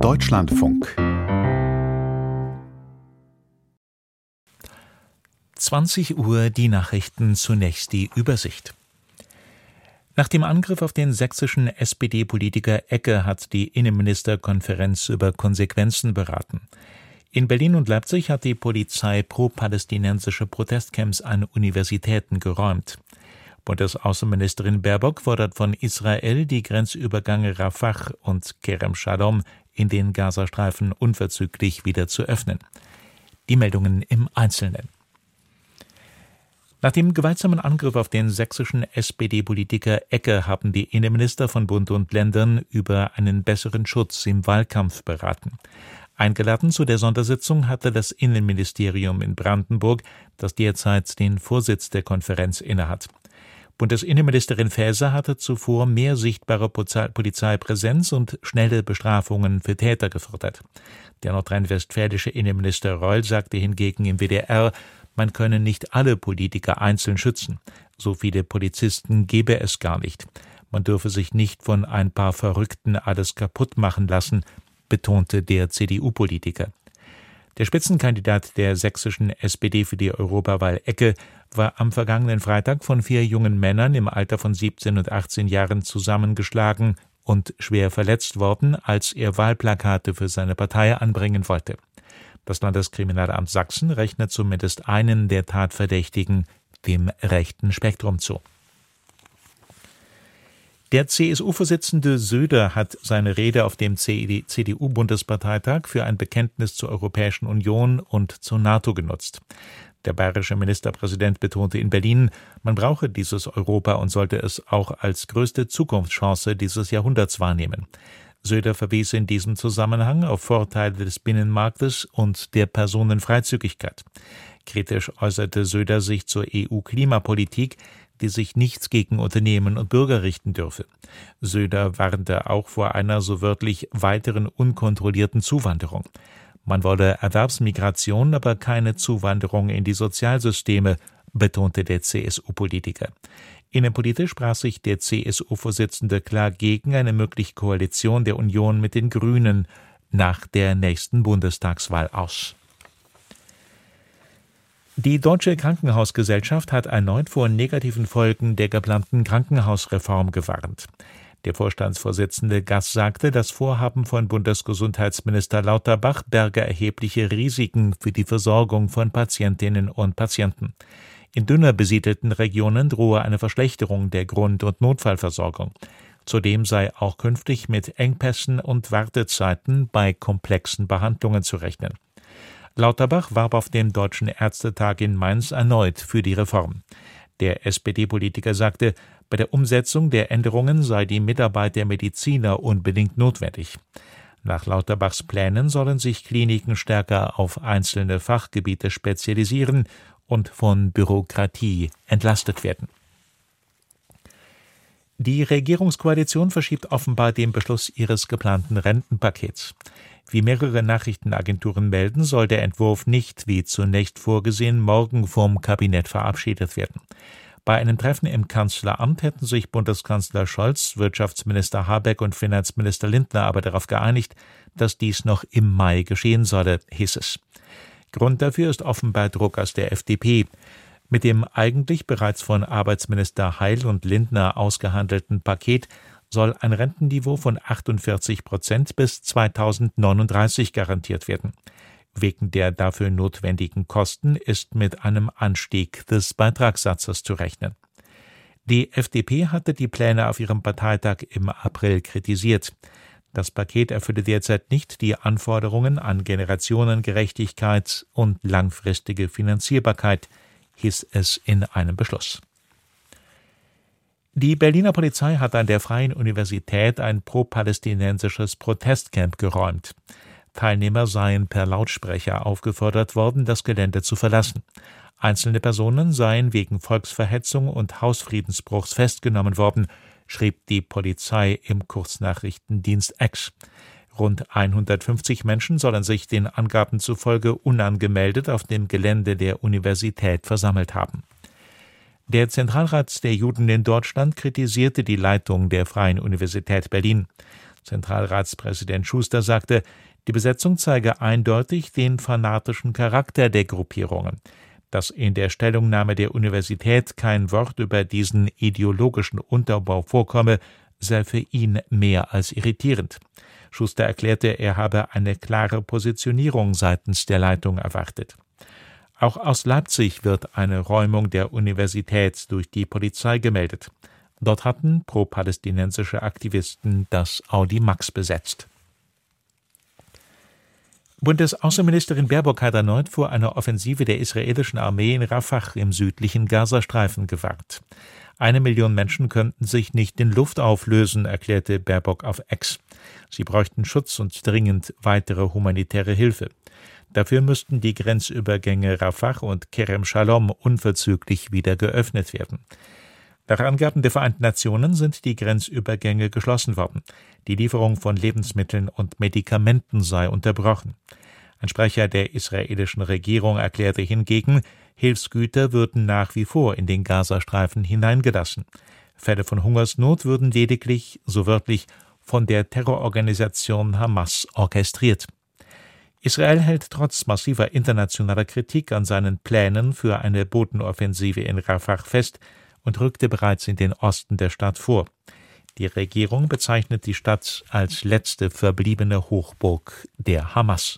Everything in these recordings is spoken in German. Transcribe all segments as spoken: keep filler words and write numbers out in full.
Deutschlandfunk zwanzig Uhr die Nachrichten, zunächst die Übersicht. Nach dem Angriff auf den sächsischen S P D-Politiker Ecke hat die Innenministerkonferenz über Konsequenzen beraten. In Berlin und Leipzig hat die Polizei pro-palästinensische Protestcamps an Universitäten geräumt. Bundesaußenministerin Baerbock fordert von Israel, die Grenzübergänge Rafah und Kerem Shalom in den Gazastreifen unverzüglich wieder zu öffnen. Die Meldungen im Einzelnen. Nach dem gewaltsamen Angriff auf den sächsischen S P D-Politiker Ecke haben die Innenminister von Bund und Ländern über einen besseren Schutz im Wahlkampf beraten. Eingeladen zu der Sondersitzung hatte das Innenministerium in Brandenburg, das derzeit den Vorsitz der Konferenz innehat. Bundesinnenministerin Faeser hatte zuvor mehr sichtbare Polizeipräsenz und schnelle Bestrafungen für Täter gefordert. Der nordrhein-westfälische Innenminister Reul sagte hingegen im W D R, man könne nicht alle Politiker einzeln schützen. So viele Polizisten gebe es gar nicht. Man dürfe sich nicht von ein paar Verrückten alles kaputt machen lassen, betonte der C D U-Politiker. Der Spitzenkandidat der sächsischen S P D für die Europawahl Ecke war am vergangenen Freitag von vier jungen Männern im Alter von siebzehn und achtzehn Jahren zusammengeschlagen und schwer verletzt worden, als er Wahlplakate für seine Partei anbringen wollte. Das Landeskriminalamt Sachsen rechnet zumindest einen der Tatverdächtigen dem rechten Spektrum zu. Der C S U-Vorsitzende Söder hat seine Rede auf dem C D U-Bundesparteitag für ein Bekenntnis zur Europäischen Union und zur NATO genutzt. Der bayerische Ministerpräsident betonte in Berlin, man brauche dieses Europa und sollte es auch als größte Zukunftschance dieses Jahrhunderts wahrnehmen. Söder verwies in diesem Zusammenhang auf Vorteile des Binnenmarktes und der Personenfreizügigkeit. Kritisch äußerte Söder sich zur E U-Klimapolitik, die sich nichts gegen Unternehmen und Bürger richten dürfe. Söder warnte auch vor einer so wörtlich weiteren unkontrollierten Zuwanderung. Man wolle Erwerbsmigration, aber keine Zuwanderung in die Sozialsysteme, betonte der C S U-Politiker. Innenpolitisch sprach sich der C S U-Vorsitzende klar gegen eine mögliche Koalition der Union mit den Grünen nach der nächsten Bundestagswahl aus. Die Deutsche Krankenhausgesellschaft hat erneut vor negativen Folgen der geplanten Krankenhausreform gewarnt. Der Vorstandsvorsitzende Gass sagte, das Vorhaben von Bundesgesundheitsminister Lauterbach berge erhebliche Risiken für die Versorgung von Patientinnen und Patienten. In dünner besiedelten Regionen drohe eine Verschlechterung der Grund- und Notfallversorgung. Zudem sei auch künftig mit Engpässen und Wartezeiten bei komplexen Behandlungen zu rechnen. Lauterbach warb auf dem Deutschen Ärztetag in Mainz erneut für die Reform. Der S P D-Politiker sagte, bei der Umsetzung der Änderungen sei die Mitarbeit der Mediziner unbedingt notwendig. Nach Lauterbachs Plänen sollen sich Kliniken stärker auf einzelne Fachgebiete spezialisieren und von Bürokratie entlastet werden. Die Regierungskoalition verschiebt offenbar den Beschluss ihres geplanten Rentenpakets. Wie mehrere Nachrichtenagenturen melden, soll der Entwurf nicht, wie zunächst vorgesehen, morgen vom Kabinett verabschiedet werden. Bei einem Treffen im Kanzleramt hätten sich Bundeskanzler Scholz, Wirtschaftsminister Habeck und Finanzminister Lindner aber darauf geeinigt, dass dies noch im Mai geschehen solle, hieß es. Grund dafür ist offenbar Druck aus der F D P. Mit dem eigentlich bereits von Arbeitsminister Heil und Lindner ausgehandelten Paket soll ein Rentenniveau von achtundvierzig Prozent bis zweitausendneununddreißig garantiert werden. Wegen der dafür notwendigen Kosten ist mit einem Anstieg des Beitragssatzes zu rechnen. Die F D P hatte die Pläne auf ihrem Parteitag im April kritisiert. Das Paket erfülle derzeit nicht die Anforderungen an Generationengerechtigkeit und langfristige Finanzierbarkeit, hieß es in einem Beschluss. Die Berliner Polizei hat an der Freien Universität ein pro-palästinensisches Protestcamp geräumt. Teilnehmer seien per Lautsprecher aufgefordert worden, das Gelände zu verlassen. Einzelne Personen seien wegen Volksverhetzung und Hausfriedensbruchs festgenommen worden, schrieb die Polizei im Kurznachrichtendienst X. Rund hundertfünfzig Menschen sollen sich den Angaben zufolge unangemeldet auf dem Gelände der Universität versammelt haben. Der Zentralrat der Juden in Deutschland kritisierte die Leitung der Freien Universität Berlin. Zentralratspräsident Schuster sagte, die Besetzung zeige eindeutig den fanatischen Charakter der Gruppierungen. Dass in der Stellungnahme der Universität kein Wort über diesen ideologischen Unterbau vorkomme, sei für ihn mehr als irritierend. Schuster erklärte, er habe eine klare Positionierung seitens der Leitung erwartet. Auch aus Leipzig wird eine Räumung der Universität durch die Polizei gemeldet. Dort hatten pro-palästinensische Aktivisten das Audimax besetzt. Bundesaußenministerin Baerbock hat erneut vor einer Offensive der israelischen Armee in Rafah im südlichen Gazastreifen gewarnt. Eine Million Menschen könnten sich nicht in Luft auflösen, erklärte Baerbock auf X. Sie bräuchten Schutz und dringend weitere humanitäre Hilfe. Dafür müssten die Grenzübergänge Rafah und Kerem Shalom unverzüglich wieder geöffnet werden. Nach Angaben der Vereinten Nationen sind die Grenzübergänge geschlossen worden. Die Lieferung von Lebensmitteln und Medikamenten sei unterbrochen. Ein Sprecher der israelischen Regierung erklärte hingegen, Hilfsgüter würden nach wie vor in den Gazastreifen hineingelassen. Fälle von Hungersnot würden lediglich, so wörtlich, von der Terrororganisation Hamas orchestriert. Israel hält trotz massiver internationaler Kritik an seinen Plänen für eine Bodenoffensive in Rafah fest und rückte bereits in den Osten der Stadt vor. Die Regierung bezeichnet die Stadt als letzte verbliebene Hochburg der Hamas.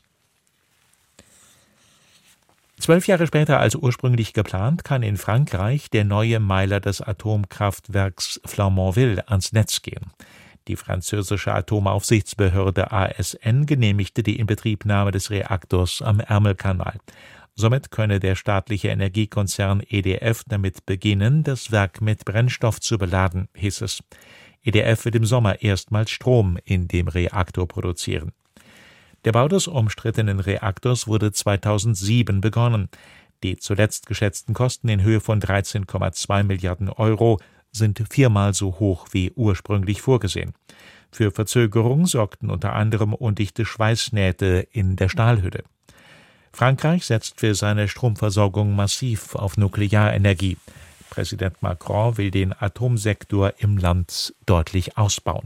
Zwölf Jahre später als ursprünglich geplant, kann in Frankreich der neue Meiler des Atomkraftwerks Flamanville ans Netz gehen. Die französische Atomaufsichtsbehörde A S N genehmigte die Inbetriebnahme des Reaktors am Ärmelkanal. Somit könne der staatliche Energiekonzern E D F damit beginnen, das Werk mit Brennstoff zu beladen, hieß es. E D F wird im Sommer erstmals Strom in dem Reaktor produzieren. Der Bau des umstrittenen Reaktors wurde zweitausendsieben begonnen. Die zuletzt geschätzten Kosten in Höhe von dreizehn Komma zwei Milliarden Euro sind viermal so hoch wie ursprünglich vorgesehen. Für Verzögerung sorgten unter anderem undichte Schweißnähte in der Stahlhülle. Frankreich setzt für seine Stromversorgung massiv auf Nuklearenergie. Präsident Macron will den Atomsektor im Land deutlich ausbauen.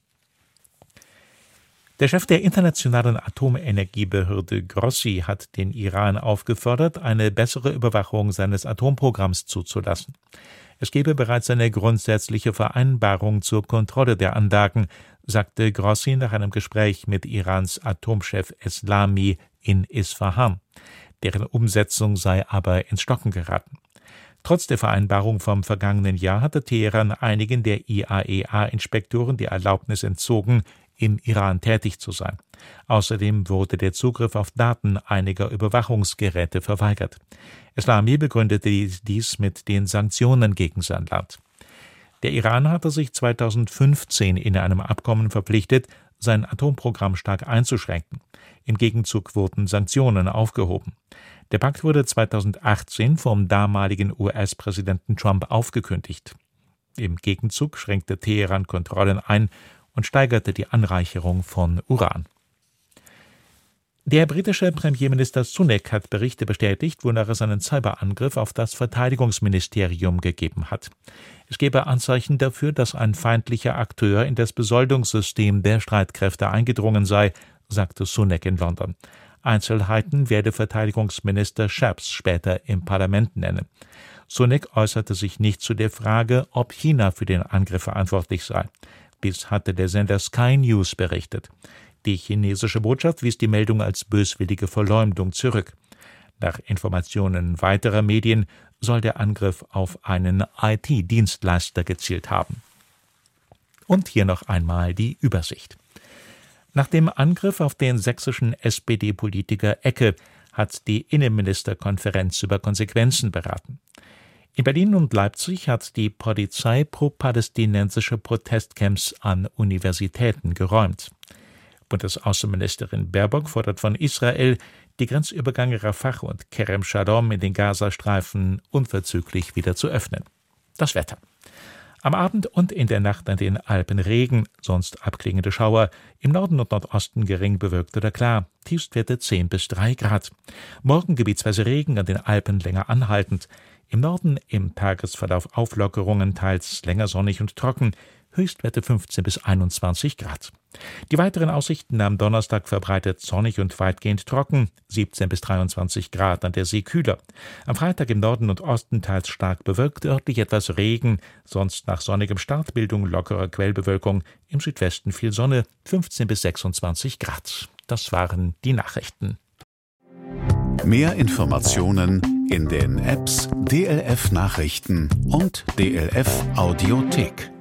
Der Chef der internationalen Atomenergiebehörde Grossi hat den Iran aufgefordert, eine bessere Überwachung seines Atomprogramms zuzulassen. Es gebe bereits eine grundsätzliche Vereinbarung zur Kontrolle der Anlagen, sagte Grossi nach einem Gespräch mit Irans Atomchef Eslami in Isfahan. Deren Umsetzung sei aber ins Stocken geraten. Trotz der Vereinbarung vom vergangenen Jahr hatte Teheran einigen der I A E A-Inspektoren die Erlaubnis entzogen, im Iran tätig zu sein. Außerdem wurde der Zugriff auf Daten einiger Überwachungsgeräte verweigert. Eslami begründete dies mit den Sanktionen gegen sein Land. Der Iran hatte sich zweitausendfünfzehn in einem Abkommen verpflichtet, sein Atomprogramm stark einzuschränken. Im Gegenzug wurden Sanktionen aufgehoben. Der Pakt wurde zweitausendachtzehn vom damaligen U S-Präsidenten Trump aufgekündigt. Im Gegenzug schränkte Teheran Kontrollen ein und steigerte die Anreicherung von Uran. Der britische Premierminister Sunak hat Berichte bestätigt, wonach es einen Cyberangriff auf das Verteidigungsministerium gegeben hat. Es gebe Anzeichen dafür, dass ein feindlicher Akteur in das Besoldungssystem der Streitkräfte eingedrungen sei, sagte Sunak in London. Einzelheiten werde Verteidigungsminister Shapps später im Parlament nennen. Sunak äußerte sich nicht zu der Frage, ob China für den Angriff verantwortlich sei. Bis hatte der Sender Sky News berichtet. Die chinesische Botschaft wies die Meldung als böswillige Verleumdung zurück. Nach Informationen weiterer Medien soll der Angriff auf einen I T-Dienstleister gezielt haben. Und hier noch einmal die Übersicht. Nach dem Angriff auf den sächsischen S P D-Politiker Ecke hat die Innenministerkonferenz über Konsequenzen beraten. In Berlin und Leipzig hat die Polizei pro-palästinensische Protestcamps an Universitäten geräumt. Bundesaußenministerin Baerbock fordert von Israel, die Grenzübergänge Rafah und Kerem Shalom in den Gazastreifen unverzüglich wieder zu öffnen. Das Wetter. Am Abend und in der Nacht an den Alpen Regen, sonst abklingende Schauer, im Norden und Nordosten gering bewölkt oder klar, Tiefstwerte zehn bis drei Grad. Morgen gebietsweise Regen, an den Alpen länger anhaltend. Im Norden im Tagesverlauf Auflockerungen, teils länger sonnig und trocken, Höchstwerte fünfzehn bis einundzwanzig Grad. Die weiteren Aussichten: am Donnerstag verbreitet sonnig und weitgehend trocken, siebzehn bis dreiundzwanzig Grad, an der See kühler. Am Freitag im Norden und Osten teils stark bewölkt, örtlich etwas Regen, sonst nach sonnigem Start Bildung lockerer Quellbewölkung, im Südwesten viel Sonne, fünfzehn bis sechsundzwanzig Grad. Das waren die Nachrichten. Mehr Informationen in den Apps D L F Nachrichten und D L F Audiothek.